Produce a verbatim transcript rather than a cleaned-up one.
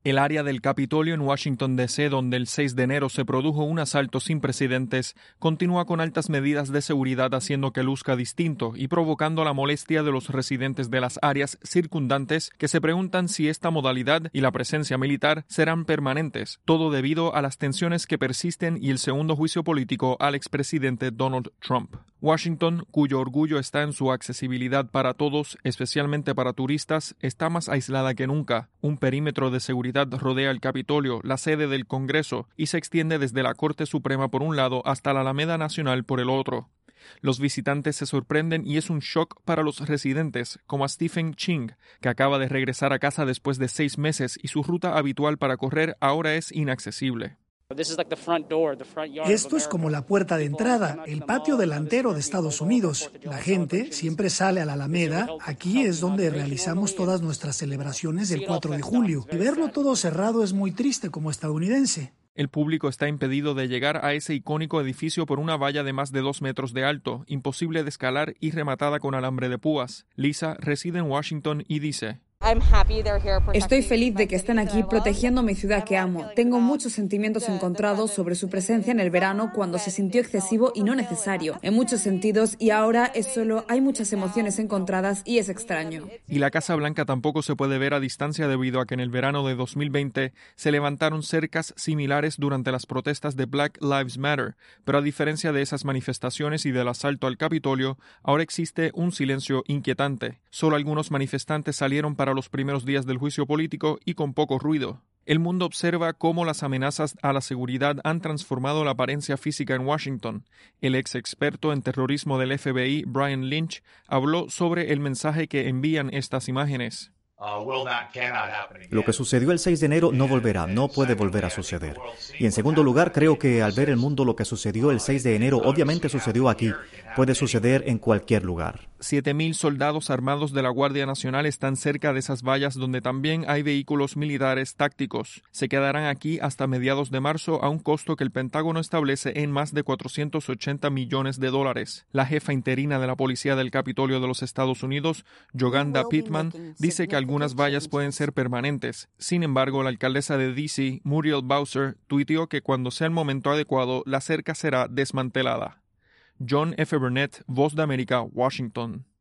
El área del Capitolio en Washington, D C, donde el seis de enero se produjo un asalto sin precedentes, continúa con altas medidas de seguridad, haciendo que luzca distinto y provocando la molestia de los residentes de las áreas circundantes, que se preguntan si esta modalidad y la presencia militar serán permanentes, todo debido a las tensiones que persisten y el segundo juicio político al expresidente Donald Trump. Washington, cuyo orgullo está en su accesibilidad para todos, especialmente para turistas, está más aislada que nunca. Un perímetro de seguridad rodea el Capitolio, la sede del Congreso, y se extiende desde la Corte Suprema por un lado hasta la Alameda Nacional por el otro. Los visitantes se sorprenden y es un shock para los residentes, como a Stephen Ching, que acaba de regresar a casa después de seis meses y su ruta habitual para correr ahora es inaccesible. Esto es como la puerta de entrada, el patio delantero de Estados Unidos. La gente siempre sale a la Alameda. Aquí es donde realizamos todas nuestras celebraciones del cuatro de julio. Y verlo todo cerrado es muy triste como estadounidense. El público está impedido de llegar a ese icónico edificio por una valla de más de dos metros de alto, imposible de escalar y rematada con alambre de púas. Lisa reside en Washington y dice: Estoy feliz de que estén aquí protegiendo mi ciudad que amo. Tengo muchos sentimientos encontrados sobre su presencia en el verano, cuando se sintió excesivo y no necesario, en muchos sentidos, y ahora es solo, hay muchas emociones encontradas y es extraño. Y la Casa Blanca tampoco se puede ver a distancia debido a que en el verano de dos mil veinte se levantaron cercas similares durante las protestas de Black Lives Matter, pero a diferencia de esas manifestaciones y del asalto al Capitolio, ahora existe un silencio inquietante. Solo algunos manifestantes salieron para los primeros días del juicio político y con poco ruido. El mundo observa cómo las amenazas a la seguridad han transformado la apariencia física en Washington. El ex experto en terrorismo del F B I, Brian Lynch, habló sobre el mensaje que envían estas imágenes. Lo que sucedió el seis de enero no volverá, no puede volver a suceder. Y en segundo lugar, creo que al ver el mundo lo que sucedió el seis de enero, obviamente sucedió aquí, puede suceder en cualquier lugar. Siete mil soldados armados de la Guardia Nacional están cerca de esas vallas donde también hay vehículos militares tácticos. Se quedarán aquí hasta mediados de marzo a un costo que el Pentágono establece en más de cuatrocientos ochenta millones de dólares. La jefa interina de la Policía del Capitolio de los Estados Unidos, Yolanda Pittman, dice que algunas vallas pueden ser permanentes. Sin embargo, la alcaldesa de D C, Muriel Bowser, tuiteó que cuando sea el momento adecuado, la cerca será desmantelada. John F. Burnett, Voz de América, Washington.